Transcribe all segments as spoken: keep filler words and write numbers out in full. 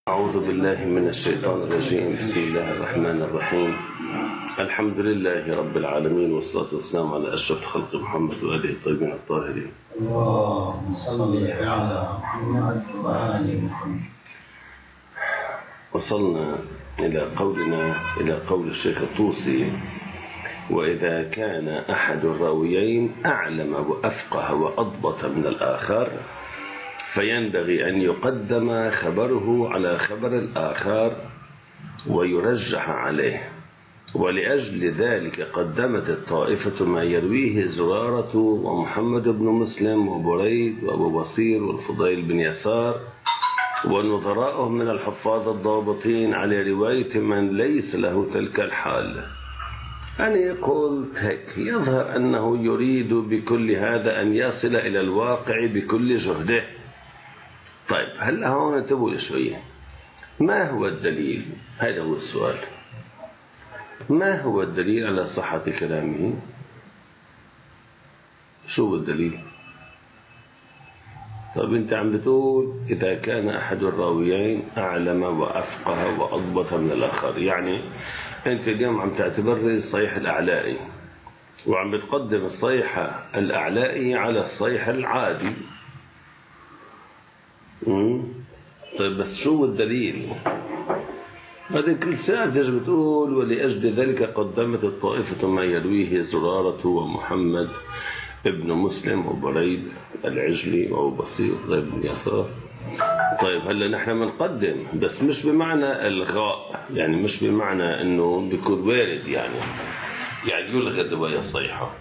أعوذ بالله من الشيطان الرجيم. بسم الله الرحمن الرحيم. الحمد لله رب العالمين، والصلاة والسلام على أشرف خلق محمد وآله الطيبين الطاهرين. اللهم صل على محمد وآل محمد. وصلنا إلى قولنا إلى قول الشيخ الطوسي: وإذا كان أحد الراويين أعلم وأفقه وأضبط من الآخر فينبغي أن يقدم خبره على خبر الآخر ويرجح عليه، ولأجل ذلك قدمت الطائفة ما يرويه زرارة ومحمد بن مسلم وبريد وأبو بصير والفضيل بن يسار ونظراءهم من الحفاظ الضابطين على رواية من ليس له تلك الحال. أنا قلت هيك: يظهر أنه يريد بكل هذا أن يصل إلى الواقع بكل جهده. طيب هلا هون انتبهوا شوية، ما هو الدليل؟ هذا هو السؤال. ما هو الدليل على صحة كلامه؟ شو هو الدليل؟ طيب انت عم بتقول إذا كان أحد الراويين أعلم وأفقه وأضبط من الآخر، يعني انت اليوم عم تعتبر الصحيح الأعلائي وعم بتقدم الصحيح الأعلائي على الصحيح العادي. مم. طيب بس شو الدليل؟ هذه كل ساعة تجي بتقول: ولأجل ذلك قدمت الطائفة ما يرويه زرارة ومحمد ابن مسلم وبريد العجلي وأبو بصير وفضيل بن يسار. طيب هلا نحن بنقدم، بس مش بمعنى الغاء، يعني مش بمعنى انه بيكون وارد يعني يعني يلغى الرواية الصحيحة.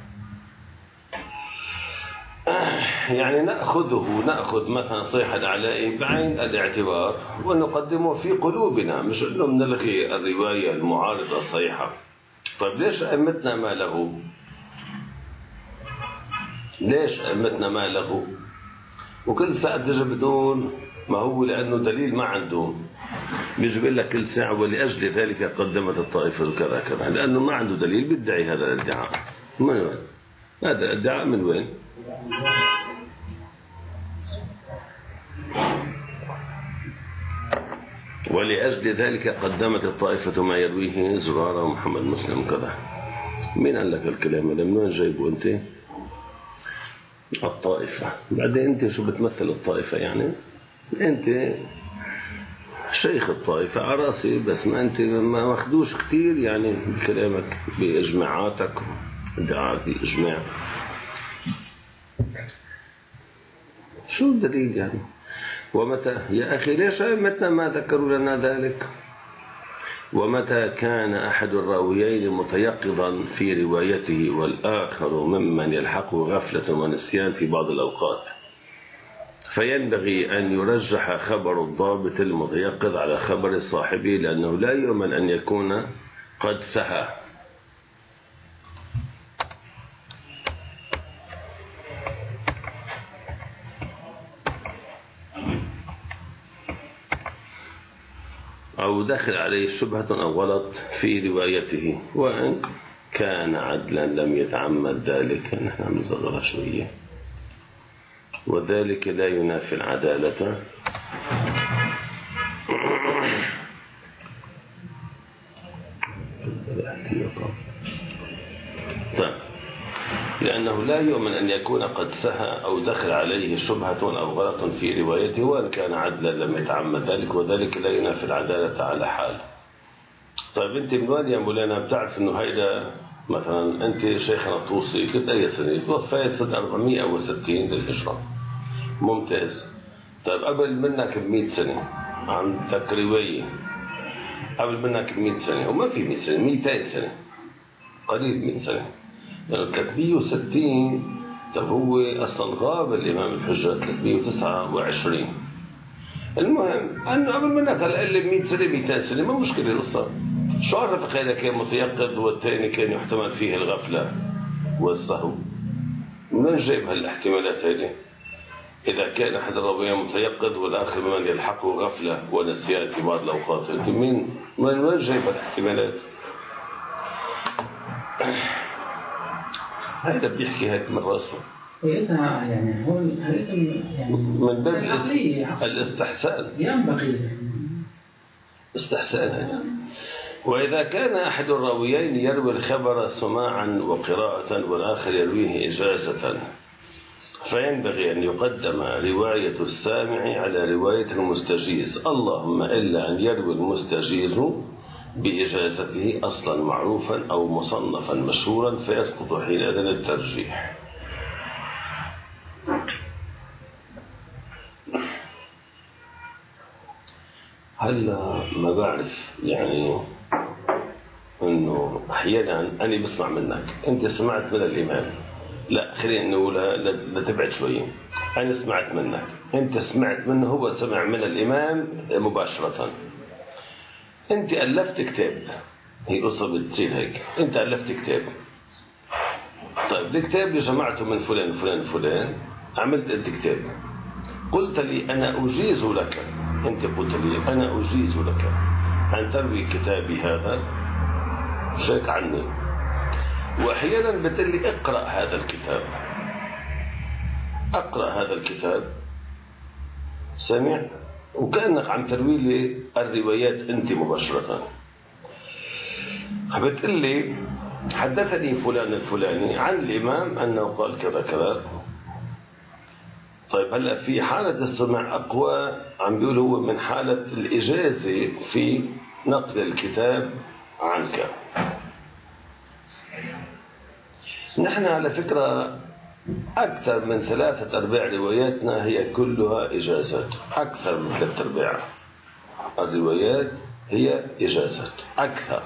يعني نأخذه نأخذ مثلا صحيح الأعلائي بعين الاعتبار ونقدمه في قلوبنا، مش إنه بنلغي الرواية المعارضة الصحيحة. طيب ليش أئمتنا ما له؟ ليش أئمتنا ما له؟ وكل ساعة تجي بتقول ما هو لأنه دليل ما عنده. بيجي بيقول لك كل ساعة: ولأجل ذلك قدمت الطائفة كذا كذا، لأنه ما عنده دليل بيدعي هذا الادعاء. من وين؟ هذا الادعاء من وين؟ ولأجل ذلك قدمت الطائفة ما يرويه زرارة ومحمد مسلم كذا. مين قال لك الكلام هذا؟ من وين جايبه أنت؟ الطائفة. بعدين أنت شو بتمثل الطائفة؟ يعني أنت شيخ الطائفة على راسي، بس ما أنت ما ماخدوش كتير يعني بكلامك بإجماعاتك ادعاء الإجماع. شو الدليل يعني؟ ومتى يا أخي ليش أئمتنا ما ذكروا لنا ذلك؟ ومتى كان أحد الراويين متيقظا في روايته والآخر ممن يلحقه غفلة ونسيان في بعض الأوقات، فينبغي أن يرجح خبر الضابط المتيقظ على خبر صاحبه، لأنه لا يؤمن أن يكون قد سهى. أو دخل عليه شبهة أو غلط في روايته، وإن كان عدلا لم يتعمد ذلك. نحن عم نصغرها شوية. وذلك لا ينافي العدالة طيب. لأنه لا يؤمن أن يكون قد سهى أو دخل عليه شبهة أو غلط في روايته، وإن كان عدلا لم يتعمد ذلك، وذلك لا ينافي العدالة على حال. طيب أنت من وين يا مولانا بتعرف أنه هيدا مثلا؟ أنت شيخنا الطوسي كنت أي سنة؟ توفيت سنة أربعمائة وستين للهجرة. ممتاز. طيب قبل منك بمئة سنة عندك رواية، قبل منك بمئة سنة، وما في مئة سنة، مئتين سنة، قريب مئة سنة، يعني ثلاثمائة وستين. طب هو أصلا غاب الإمام الحجة ثلاثمائة وتسعة وعشرين. المهم أنه قبل منك على الأقل مئة سنة مئتين سنة، ما مشكلة القصة. شو عرفك هذا كان متيقظ والثاني كان يحتمل فيه الغفلة والسهو؟ من جايب هالاحتمالات هذه؟ إذا كان أحد الراويين متيقظ والآخر من يلحقه غفلة ونسيان في بعض الأوقات، أنت مين من وين جايب الاحتمالات؟ هذا بيحكي هيك من راسه. هيئتها يعني هو هيئتها يعني من باب الاستحسان ينبغي استحسانا. وإذا كان أحد الراويين يروي الخبر سماعا وقراءة والآخر يرويه إجازة فينبغي أن يقدم رواية السامع على رواية المستجيز، اللهم إلا أن يروي المستجيز بإجازته أصلا معروفا أو مصنفا مشهورا فيسقط حينئذ الترجيح. هلا ما بعرف يعني انه احيانا انا بسمع منك، انت سمعت من الامام، لا خلينا نقول نتبعد شوي، انا سمعت منك، انت سمعت منه، هو سمع من الامام مباشره، انت الفت كتاب، هي قصه بتصير هيك، انت الفت كتاب، طيب الكتاب اللي جمعته من فلان فلان فلان، عملت انت كتاب، قلت لي انا اجيز لك، انت قلت لي انا اجيز لك ان تروي كتابي هذا شيك عني، واحيانا بتقول لي اقرا هذا الكتاب، اقرا هذا الكتاب، سمع وكانك عم تروي لي الروايات انت مباشره، بتقول لي حدثني فلان الفلاني عن الامام انه قال كذا كذا. طيب هلا في حالة السمع أقوى، عم بيقول هو من حالة الإجازة في نقل الكتاب عنك. نحن على فكرة أكثر من ثلاثة أرباع رواياتنا هي كلها إجازات، أكثر من ثلاثة أرباع الروايات هي إجازات أكثر.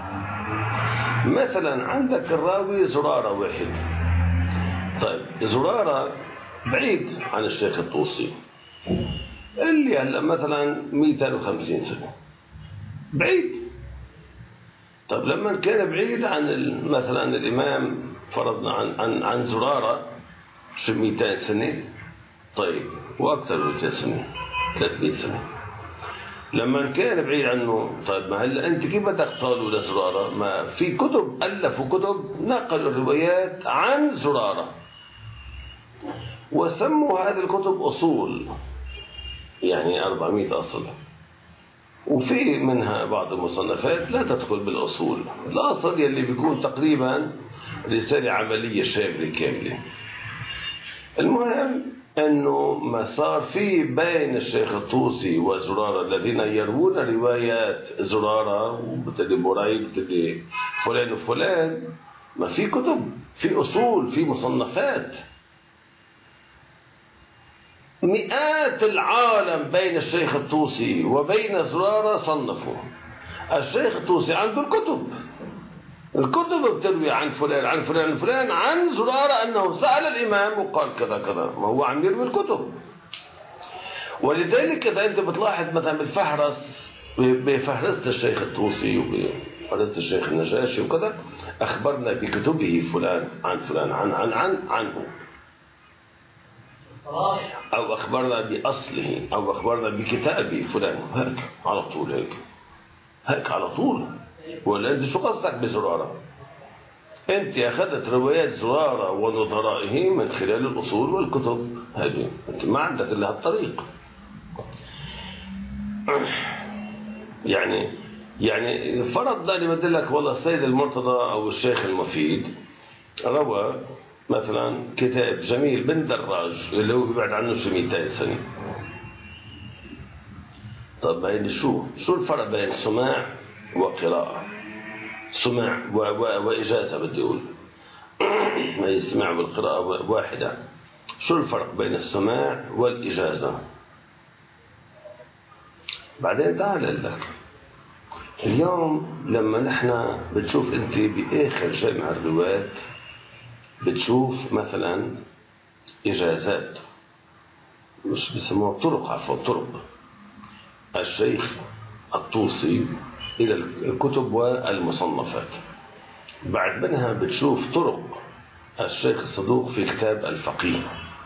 مثلا عندك الراوي زرارة واحد، طيب زرارة بعيد عن الشيخ الطوسي اللي هلا مثلا مئتين وخمسين سنة بعيد. طب لما كان بعيد عن مثلا الإمام فرضنا عن عن عن زرارة شو مئتين سنة، طيب وأكثر من مئتين سنة ثلاثمئة سنة، لما كان بعيد عنه، طيب ما هلا أنت كيف بدك تقولوا لزرارة؟ ما في كتب ألفوا كتب نقلوا الروايات عن زرارة وسموا هذه الكتب أصول، يعني أربعمئة أصل، وفي منها بعض المصنفات لا تدخل بالأصول، الأصل يلي بيكون تقريبا رسالة عملية شاملة كاملة. المهم أنه ما صار في بين الشيخ الطوسي وزرارة الذين يروون روايات زرارة وبتدي بريد وبتدي فلان وفلان، ما في كتب، في أصول، في مصنفات، مئات العالم بين الشيخ الطوسي وبين زرارة صنفوا. الشيخ الطوسي عنده الكتب، الكتب بتروي عن فلان عن فلان عن فلان عن زرارة أنه سأل الإمام وقال كذا كذا، ما هو عم يروي الكتب. ولذلك إذا أنت بتلاحظ مثلا بالفهرس، بفهرسة الشيخ الطوسي وبفهرسة الشيخ النجاشي وكذا، أخبرنا بكتبه فلان عن فلان عن عن عن عنه، أو أخبرنا بأصله، أو أخبرنا بكتابه فلان، هيك على طول، هيك هيك على طول. ولا أنت شو قصدك بزرارة؟ أنت أخذت روايات زرارة ونظرائه من خلال الأصول والكتب، هذه أنت ما عندك إلا هالطريق. يعني يعني فرضنا لي بدلك والله السيد المرتضى أو الشيخ المفيد روى مثلا كتاب جميل بن دراج اللي هو بيبعد عنه شي مئتين سنة. طب بين شو شو الفرق بين سماع وقراءة؟ سماع و... و... وإجازة بدي أقول ما يسمع والقراءة واحدة. شو الفرق بين السماع والإجازة؟ بعدين تعال لك اليوم لما نحن بتشوف أنت بآخر جامع الروايات بتشوف مثلا إجازات، مش بيسموها طرق، عفوا طرق الشيخ الطوسي إلى الكتب والمصنفات. بعد منها بتشوف طرق الشيخ الصدوق في كتاب الفقيه،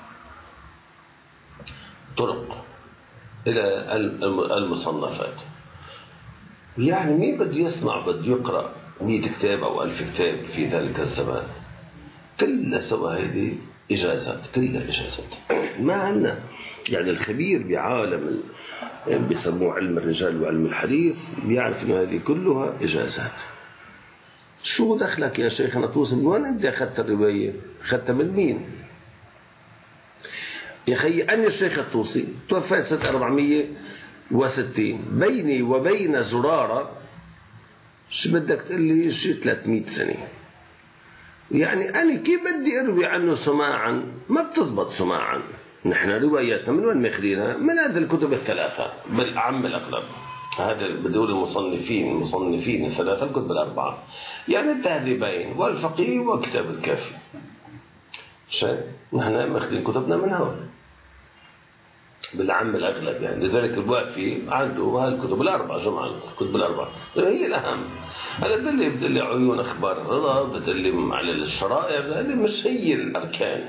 طرق إلى المصنفات. يعني مين بده يسمع بده يقرأ مئة كتاب أو ألف كتاب في ذلك الزمان؟ كلها سوا هيدي إجازات، كلها إجازات. ما عندنا يعني الخبير بعالم بيسموه علم الرجال وعلم الحديث بيعرف أن هذه كلها إجازات. شو دخلك يا شيخنا طوسي؟ من وين أنت أخذت الرواية؟ أخذتها من مين؟ يا أخي أنا الشيخ الطوسي توفى سنة أربعمية وستين، بيني وبين زرارة شو بدك تقول لي شي ثلاثمية سنة. يعني أنا كيف بدي أروي عنه سماعا؟ ما بتزبط سماعا. نحن رواياتنا من وين ماخذينها؟ من هذه الكتب الثلاثة بالأعم الأغلب. هذا بدول المصنفين المصنفين الثلاثة الكتب الأربعة، يعني التهذيبين والفقيه وكتاب الكافي. شيء نحن ماخذين كتبنا من هون بالعام الأغلب. يعني لذلك الوافي عنده هالكتب الأربعة جمعا، الكتب الأربعة هي الأهم. أنا بدلي بدلي عيون أخبار الرضا، بدلي على الشرائع، بدلي مش هي الأركان.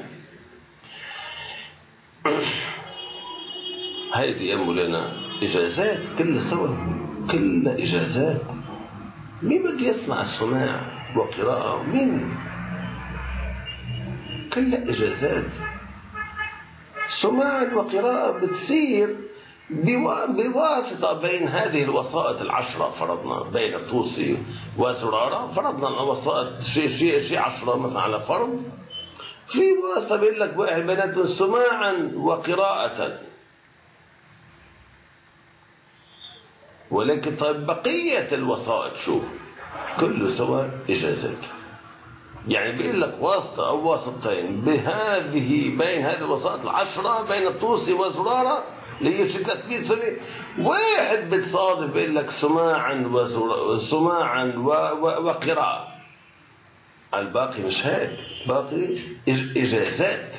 هيدي يا مولانا إجازات كلها سوا، كلها إجازات. مين بده يسمع السماع وقراءة؟ مين؟ كلها إجازات. سماع وقراءة بتصير بواسطة بين هذه الوسائط العشرة. فرضنا بين الطوسي وزرارة، فرضنا الوسائط شيء شيء شيء عشرة مثلا على فرض، في واسطة بيقول لك واحد بيناتهم سماعا وقراءة. ولكن طيب بقية الوسائط شو؟ كله سواء إجازات. يعني بيقول لك واسطة أو واسطتين بهذه بين هذه الوسائط العشرة بين الطوسي وزرارة اللي هي شي ثلاثمية سنة، واحد بتصادف بيقول لك سماعا وسماعا وقراءة. الباقي مش هيك، باقي إجازات.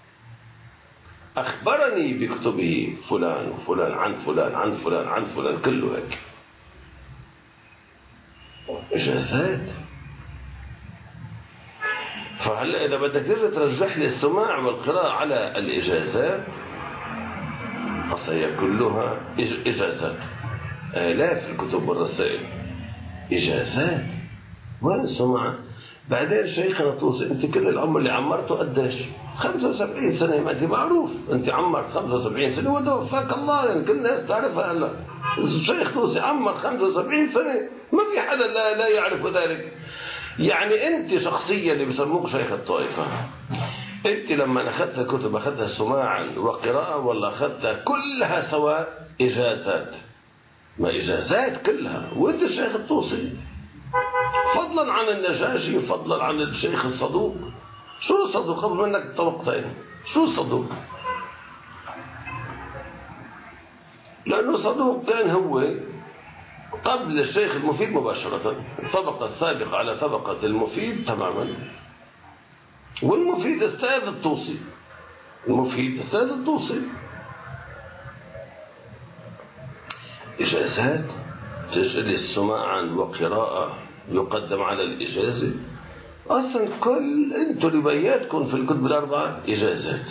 أخبرني بكتبه فلان وفلان عن فلان عن فلان عن فلان، كله هيك إجازات. فهلا إذا بدك ترجع ترجح لي السماع والقراءة على الإجازات، أصلا كلها إجازات. آلاف الكتب والرسائل إجازات. وين السماع؟ بعدين شيخنا طوسي أنت كل العمر اللي عمرته قديش؟ خمسة وسبعين سنة. ما أنت معروف أنت عمرت خمسة وسبعين سنة وتوفاك الله، يعني كل الناس تعرفها. هلا الشيخ طوسي عمر خمسة وسبعين سنة، ما في حدا لا, لا يعرف ذلك. يعني أنت شخصيا اللي بسموك شيخ الطائفة، أنت لما أخذت الكتب أخذتها سماعا وقراءة ولا أخذتها كلها سواء إجازات؟ ما إجازات كلها. وأنت الشيخ الطوسي فضلا عن النجاشي، فضلا عن الشيخ الصدوق. شو الصدوق؟ قبل منك طبقتين. شو الصدوق؟ لأنه الصدوق كان هو قبل الشيخ المفيد مباشرة، الطبقة السابقة على طبقة المفيد تماما. والمفيد استاذ الطوسي، المفيد استاذ الطوسي. إجازات تجلس سماعا وقراءة يقدم على الإجازة. أصلا كل أنتوا رواياتكم في الكتب الأربعة إجازات،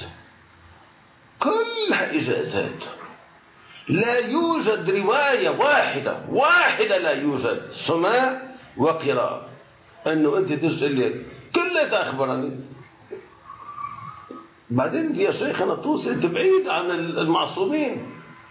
كلها إجازات. لا يوجد رواية واحدة واحدة لا يوجد سماع وقراءة أنه أنت تجد لي كلها أخبرني. بعدين يا شيخنا الطوسي أنت بعيد عن المعصومين،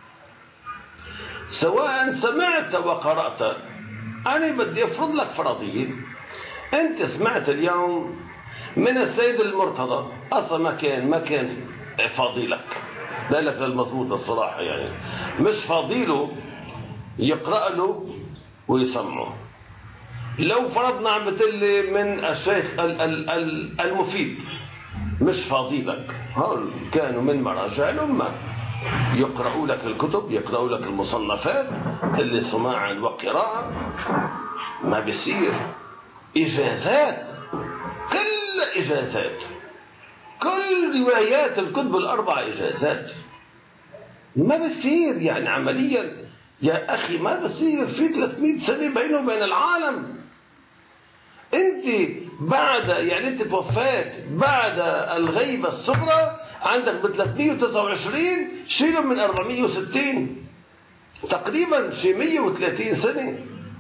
سواء سمعت وقرأت. أنا بدي أفرض لك فرضية. أنت سمعت اليوم من السيد المرتضى، أصلا ما كان ما كان فاضيلك، لا لك للمضبوط الصراحة، يعني مش فاضيله يقرأ له ويسمعه. لو فرضنا عم بتلي من الشيخ المفيد مش فاضيلك، هول كانوا من مراجع الأمة يقرأوا لك الكتب، يقرأوا لك المصنفات اللي سماعا وقراءة. ما بيصير. إجازات، كل إجازات، كل روايات الكتب الأربعة إجازات. ما بيصير يعني عمليا يا أخي، ما بيصير. في ثلاثمية سنة بينه وبين العالم. أنت بعد يعني أنت توفيت بعد الغيبة الصغرى عندك ب ثلاثمية وتسعة وعشرين، شيلوا من أربعمية وستين تقريبا شي مية وثلاثين سنة،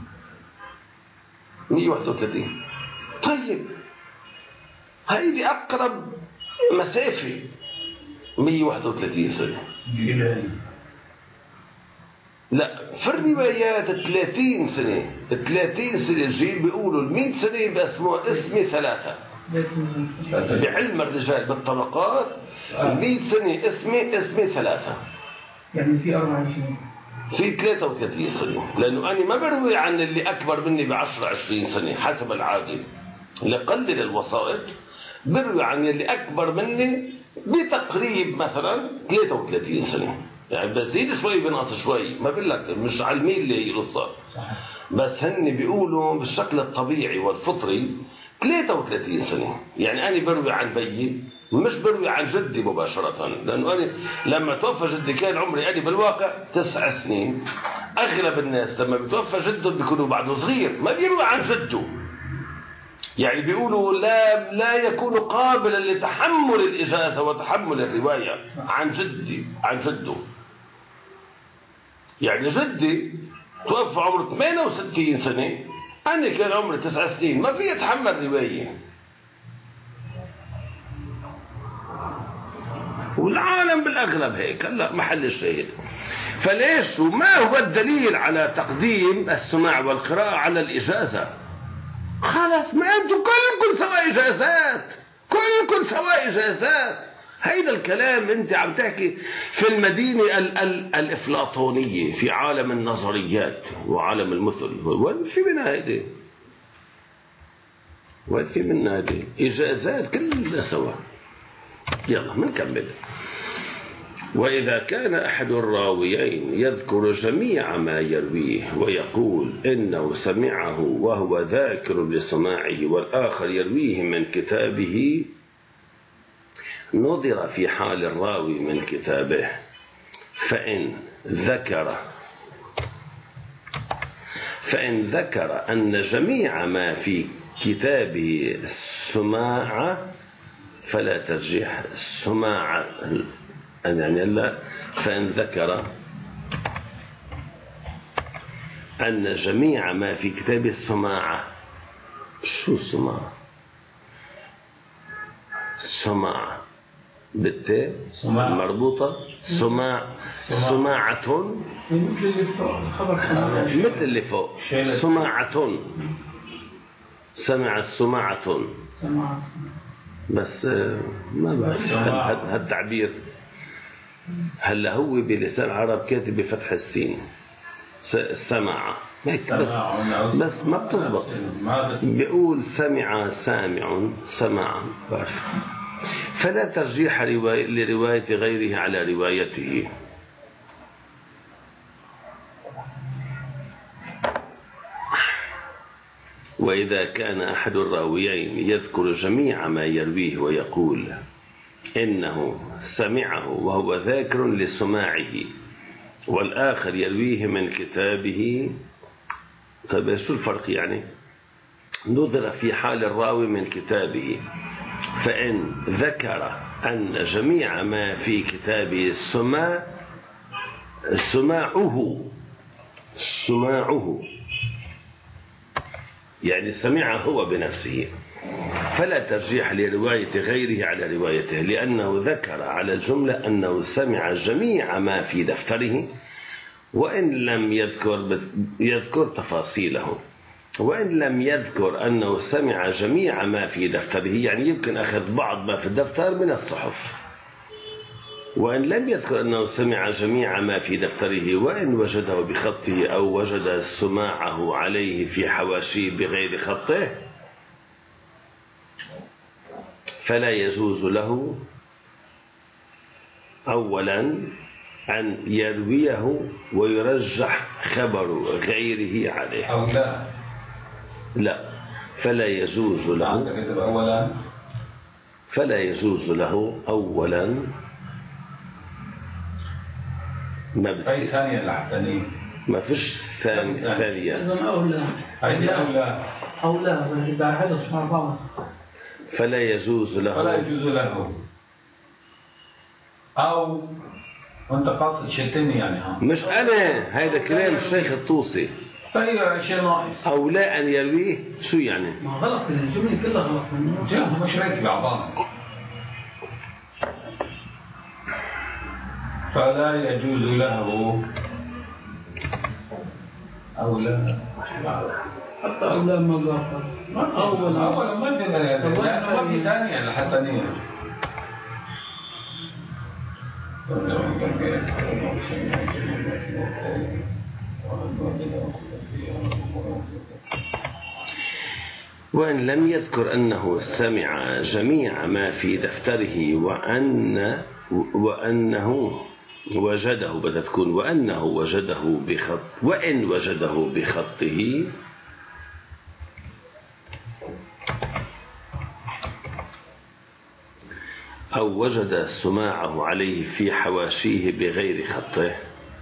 مية وواحد وثلاثين. طيب هيدي أقرب مسافة مية وواحد وثلاثين سنة. لا، في الروايات ثلاثين سنة ثلاثين سنة الجيل بيقولوا المئة سنة باسمه اسمي ثلاثة بعلم الرجال بالطبقات. المئة سنة اسمي اسمي ثلاثة، يعني في أربع سنين في ثلاثة وثلاثين سنة، لأنه أنا ما بروي عن اللي أكبر مني بعشرة عشرين سنة حسب العادة. لقلل الوسائط بروي عن اللي أكبر مني بتقريب مثلا ثلاثة وثلاثين سنة، يعني بزيد شوي بنقص شوي، ما بقول لك مش على الميل اللي هي قصة، بس هن بيقولوا بالشكل الطبيعي والفطري ثلاثة وثلاثين سنة. يعني أنا بروي عن بيي مش بروي عن جدي مباشرة، لأنه أنا لما توفى جدي كان عمري أنا بالواقع تسع سنين. أغلب الناس لما بتوفى جدهم بيكونوا بعده صغير، ما بيروي عن جده، يعني بيقولوا لا لا يكون قابلا لتحمل الإجازة وتحمل الرواية عن جدي عن جده. يعني جدي توفى عمره ثمانية وستين سنة، أنا كان عمري تسع سنين، ما في يتحمل رواية. والعالم بالأغلب هيك، هلا محل الشاهد. فليش وما هو الدليل على تقديم السماع والقراءة على الإجازة؟ خلاص ما أنتم كلكم سوا إجازات، كلكم سوا إجازات. هيدا الكلام أنت عم تحكي في المدينة ال ال الإفلاطونية، في عالم النظريات وعالم المثل. وين في منها هيدي؟ وين في منها هيدي؟ إجازات كلها سوا. يلا منكمل. وإذا كان أحد الراويين يذكر جميع ما يرويه ويقول إنه سمعه وهو ذاكر لسماعه، والآخر يرويه من كتابه، نظر في حال الراوي من كتابه، فإن ذكر فإن ذكر أن جميع ما في كتابه سماع فلا ترجيح السماع، يعني لا. فإن ذكر أن جميع ما في كتابه سماعة، شو سماعة؟ سماعة بالتاء مربوطة، سماع سماعة مثل اللي فوق، سماعة سمعت سماعة، بس ما بعرف هالتعبير. هلا هو بلسان العرب كاتب بفتح السين سماعة هيك، بس بس ما بتزبط، بيقول سمع سامع سماعا، بعرف. فلا ترجيح لرواية غيره على روايته. وإذا كان أحد الراويين يذكر جميع ما يرويه ويقول إنه سمعه وهو ذاكر لسماعه، والآخر يرويه من كتابه، طيب شو الفرق يعني؟ نظر في حال الراوي من كتابه، فإن ذكر أن جميع ما في كتابه السماع سماعه سماعه يعني سمعه هو بنفسه، فلا ترجيح لرواية غيره على روايته، لأنه ذكر على الجملة أنه سمع جميع ما في دفتره، وإن لم يذكر يذكر تفاصيله، وإن لم يذكر أنه سمع جميع ما في دفتره، يعني يمكن أخذ بعض ما في الدفتر من الصحف، وإن لم يذكر أنه سمع جميع ما في دفتره، وإن وجده بخطه أو وجد سماعه عليه في حواشيه بغير خطه، فلا يجوز له أولا أن يرويه ويرجح خبر غيره عليه، أو لا لا فلا يجوز له فلا يجوز له أولا ما بصير ثانية الثانية ما فيش ثاني ثانية أولى أولى أولى أولى فلا يجوز له فلا يجوز له أو وأنت قاصد شتني يعني ها مش أنا، هذا كلام الشيخ الطوسي. طيب شيء ناقص أو لا أن يرويه، شو يعني؟ ما غلط، الجملة كلها غلط، مش راكب على بعض. فلا يجوز له أو لا حتى أولى ما ظهر أول أول ما في لأنه ما في ثانية حتى نية. وإن لم يذكر أنه سمع جميع ما في دفتره وأن وأنه وجده، بدها تكون وأنه وجده بخط، وإن وجده بخطه أو وجد سماعه عليه في حواشيه بغير خطه،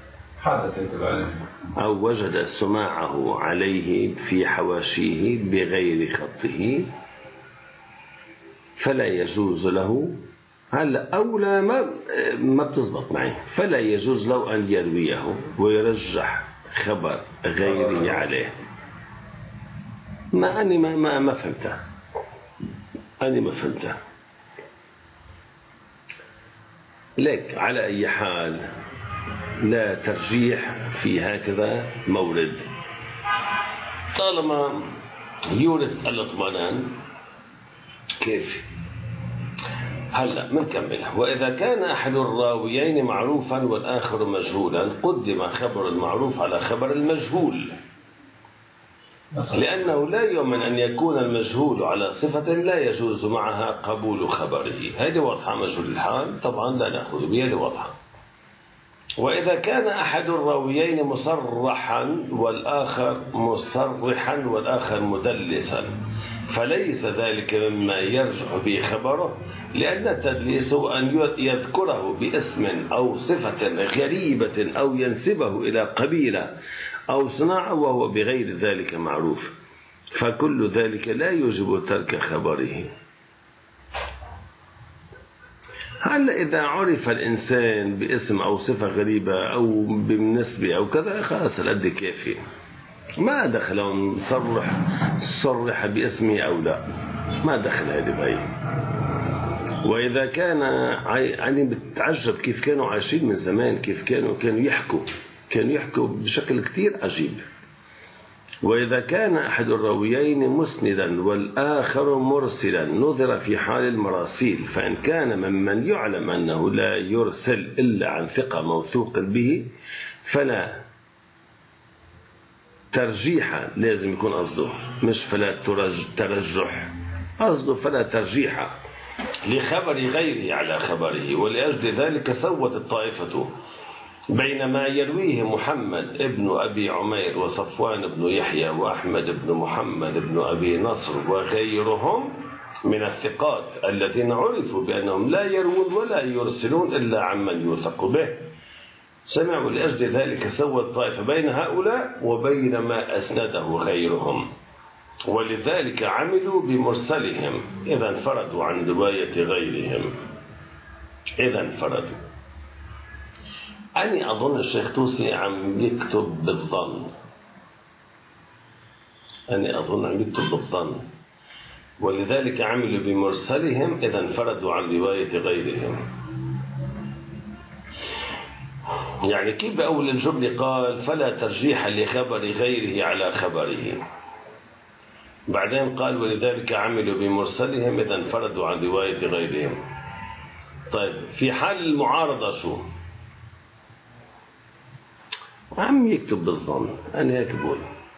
أو وجد سماعه عليه في حواشيه بغير خطه فلا يجوز له، هلا أولى ما ما بتزبط معي، فلا يجوز له أن يرويه ويرجح خبر غيره عليه. ما أني ما ما ما فهمته، أني ما فهمته. لك على أي حال لا ترجيح في هكذا مورد، طالما يورث الاطمئنان كيف. هلا بنكمل. وإذا كان أحد الراويين معروفا والآخر مجهولا قدم خبر المعروف على خبر المجهول، لأنه لا يؤمن أن يكون المجهول على صفة لا يجوز معها قبول خبره. هذه واضحة، مجهول الحال طبعا لا نأخذ بها، هذه واضحة. وإذا كان أحد الراويين مصرحا والآخر مصرحا والآخر مدلسا فليس ذلك مما يرجح به خبره، لأن التدليس أن يذكره باسم أو صفة غريبة أو ينسبه إلى قبيلة أو صناعة وهو بغير ذلك معروف، فكل ذلك لا يوجب ترك خبره. هل إذا عرف الإنسان باسم أو صفة غريبة أو بالنسبة أو كذا خلاص الأد كافي، ما دخل صرح صرح باسمه أو لا، ما دخل هذه بهي. وإذا كان يعني بتعجب كيف كانوا عايشين من زمان، كيف كانوا كانوا يحكوا كانوا يحكوا بشكل كتير عجيب. وإذا كان أحد الراويين مسندا والآخر مرسلا نظر في حال المراسيل، فإن كان ممن يعلم أنه لا يرسل إلا عن ثقة موثوق به فلا ترجيح، لازم يكون قصده مش فلا ترجح، قصده فلا ترجيح لخبر غيره على خبره. ولأجل ذلك سوت الطائفة بين ما يرويه محمد ابن أبي عمير وصفوان بن يحيى وأحمد بن محمد بن أبي نصر وغيرهم من الثقات الذين عرفوا بأنهم لا يروون ولا يرسلون إلا عمن يوثق به، سمعوا. لأجل ذلك سوت الطائفة بين هؤلاء وبين ما أسنده غيرهم، ولذلك عملوا بمرسلهم إذا انفردوا عن رواية غيرهم، إذا انفردوا. أنا أظن الشيخ توسي عم يكتب بالظن، أنا أظن عم يكتب بالظن، ولذلك عملوا بمرسلهم إذا انفردوا عن رواية غيرهم. يعني كيف بأول الجملة قال فلا ترجيح لخبر غيره على خبره، بعدين قال ولذلك عملوا بمرسلهم إذا انفردوا عن رواية غيرهم. طيب في حال المعارضة شو؟ عم يكتب بالظن، أنا هيك بقول.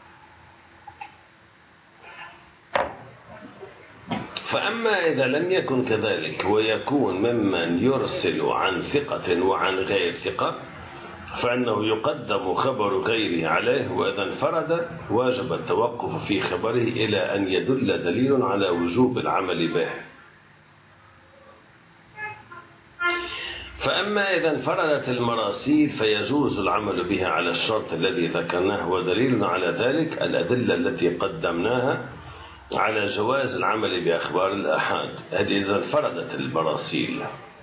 فأما إذا لم يكن كذلك ويكون ممن يرسل عن ثقة وعن غير ثقة فإنه يقدم خبر غيره عليه، وإذا انفرد واجب التوقف في خبره إلى أن يدل دليل على وجوب العمل به. فأما إذا انفردت المراسيل فيجوز العمل بها على الشرط الذي ذكرناه، ودليل على ذلك الأدلة التي قدمناها على جواز العمل بأخبار الآحاد. هذه إذا انفردت المراسيل،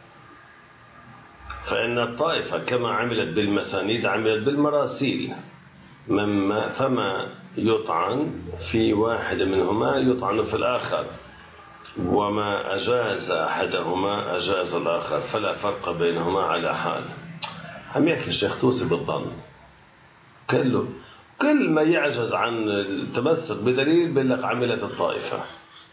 فإن الطائفة كما عملت بالمسانيد عملت بالمراسيل، مما فما يطعن في واحد منهما يطعن في الآخر، وما أجاز أحدهما أجاز الآخر، فلا فرق بينهما على حال. عم يحكي الشيخ طوسي بالظن كله كل ما يعجز عن التمسك بدليل بيقول لك عملت الطائفة.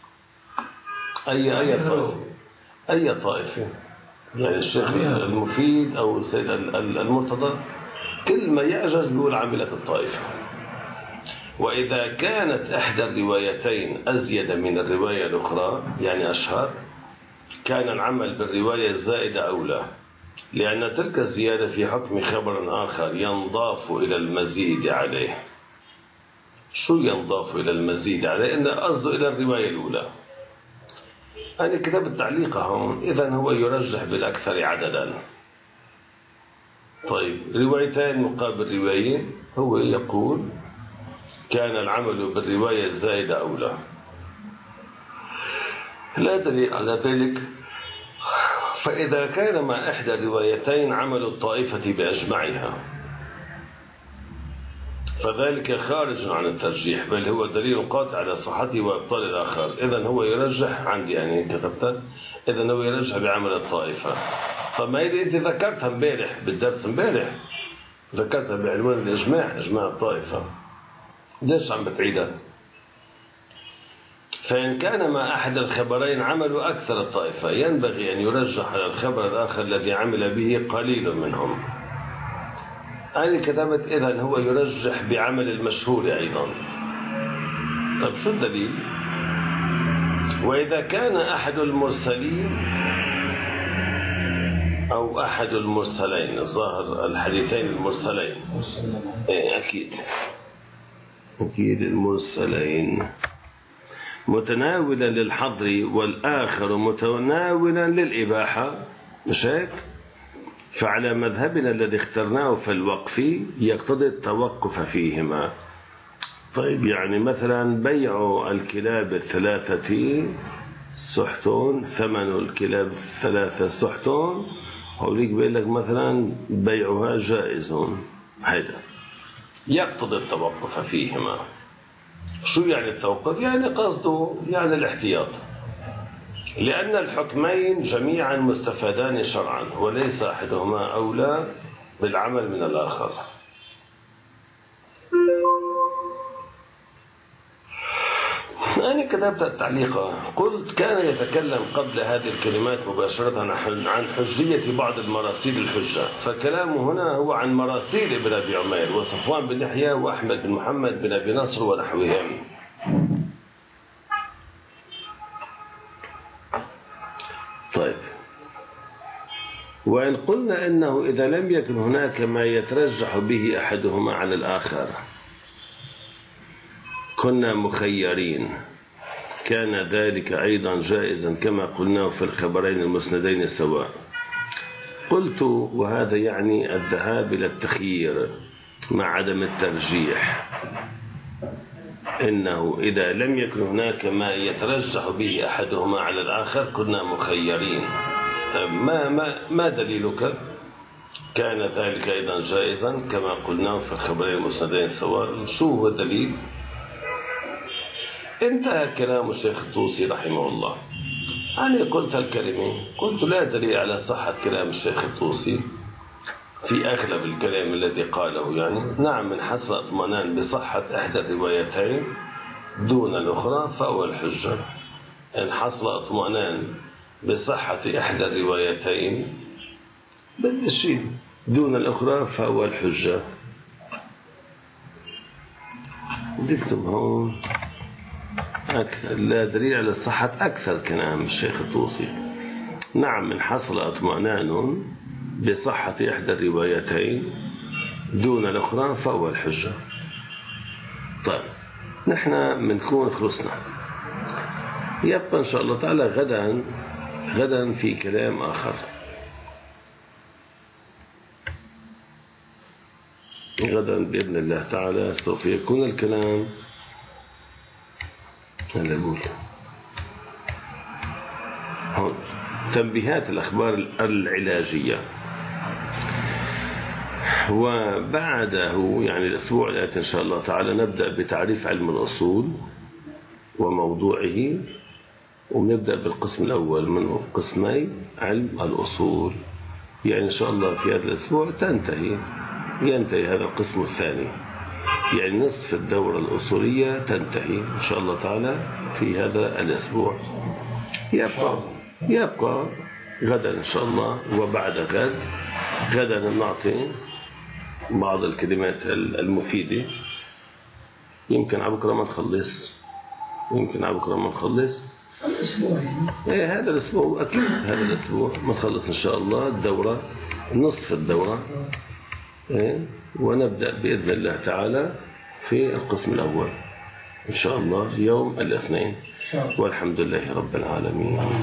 أي أي طائفة أي طائفة يعني الشيخ المفيد أو السيد المرتضى كل ما يعجز بيقول عملت الطائفة. وإذا كانت إحدى الروايتين أزيد من الرواية الأخرى يعني أشهر كان العمل بالرواية الزائدة أولى، لأن تلك الزيادة في حكم خبر آخر ينضاف إلى المزيد عليه. شو ينضاف إلى المزيد عليه؟ إنه قصده إلى الرواية الأولى. أنا كتبت تعليقه هون، إذن هو يرجح بالأكثر عددا. طيب روايتين مقابل رواية، هو يقول كان العمل بالرواية الزائدة أولى. لا دليل على ذلك، فإذا كان مع إحدى الروايتين عمل الطائفة بأجمعها فذلك خارج عن الترجيح، بل هو دليل قاطع على صحته وإبطال الآخر. إذن هو يرجح عندي يعني كتبت إذن هو يرجح بعمل الطائفة. فما إذا أنت ذكرتها امبارح بالدرس امبارح ذكرتها بعنوان الإجماع، إجماع الطائفة، ليش عم بتعيدها؟ فإن كان مع أحد الخبرين عمل أكثر الطائفة ينبغي أن يرجح على الخبر الآخر الذي عمل به قليل منهم. أنا كتبت إذن هو يرجح بعمل المشهور أيضا. طيب شو الدليل؟ وإذا كان أحد المرسلين أو أحد المرسلين، الظاهر الحديثين المرسلين إيه أكيد أكيد المرسلين متناولا للحظر والآخر متناولا للإباحة، مش هيك؟ فعلى مذهبنا الذي اخترناه في الوقف يقتضي التوقف فيهما. طيب يعني مثلا بيع الكلاب الثلاثة سحتون، ثمن الكلاب الثلاثة سحتون، هوليك بيقول لك مثلا بيعها جائز، هذا يقتضي التوقف فيهما. شو يعني التوقف؟ يعني قصده يعني الاحتياط، لأن الحكمين جميعا مستفادان شرعا وليس أحدهما أولى بالعمل من الآخر. أنا كتبت التعليق قلت كان يتكلم قبل هذه الكلمات مباشرة عن حجية بعض المراسيل الحجة، فكلامه هنا هو عن مراسيل ابن أبي عمير وصفوان بن يحيى وأحمد بن محمد بن أبي نصر ونحوهم. طيب وإن قلنا إنه إذا لم يكن هناك ما يترجح به أحدهما على الآخر كنا مخيرين، كان ذلك أيضا جائزا كما قلناه في الخبرين المسندين سواء. قلت وهذا يعني الذهاب إلى التخيير مع عدم الترجيح، إنه إذا لم يكن هناك ما يترجح به أحدهما على الآخر كنا مخيرين. ما, ما, ما دليلك؟ كان ذلك أيضا جائزا كما قلناه في الخبرين المسندين سواء. شو هو الدليل؟ انتهى كلام الشيخ الطوسي رحمه الله. أنا قلت الكلمة، قلت لا دليل على صحة كلام الشيخ الطوسي في أغلب الكلام الذي قاله. يعني نعم من حسب اطمئنان بصحة إحدى الروايتين دون الأخرى فهو الحجة. إن حصل اطمئنان بصحة إحدى الروايتين بدي الشيء دون الأخرى فهو الحجة. نكتب هون أكثر لا دليل على صحة أكثر كلام الشيخ الطوسي. نعم من حصل اطمئنان بصحة إحدى الروايتين دون الأخرى فهو الحجة. طيب نحن منكون خلصنا، يبقى إن شاء الله تعالى غدا غدا في كلام آخر. غدا بإذن الله تعالى سوف يكون الكلام هلا أقول هون تنبيهات الأخبار العلاجية، وبعده يعني الأسبوع الآتي إن شاء الله تعالى نبدأ بتعريف علم الأصول وموضوعه، ونبدأ بالقسم الأول من قسمي علم الأصول. يعني إن شاء الله في هذا الأسبوع تنتهي ينتهي هذا القسم الثاني، يعني نصف الدورة الأصولية تنتهي إن شاء الله تعالى في هذا الأسبوع. يبقى يبقى غدا إن شاء الله وبعد غد. غدا نعطي بعض الكلمات المفيدة، يمكن على بكرة ما نخلص يمكن على بكرة ما نخلص الأسبوع يعني. إيه هذا الأسبوع أكيد هذا الأسبوع ما نخلص إن شاء الله الدورة نصف الدورة. إيه ونبدأ بإذن الله تعالى في القسم الأول إن شاء الله يوم الاثنين، والحمد لله رب العالمين.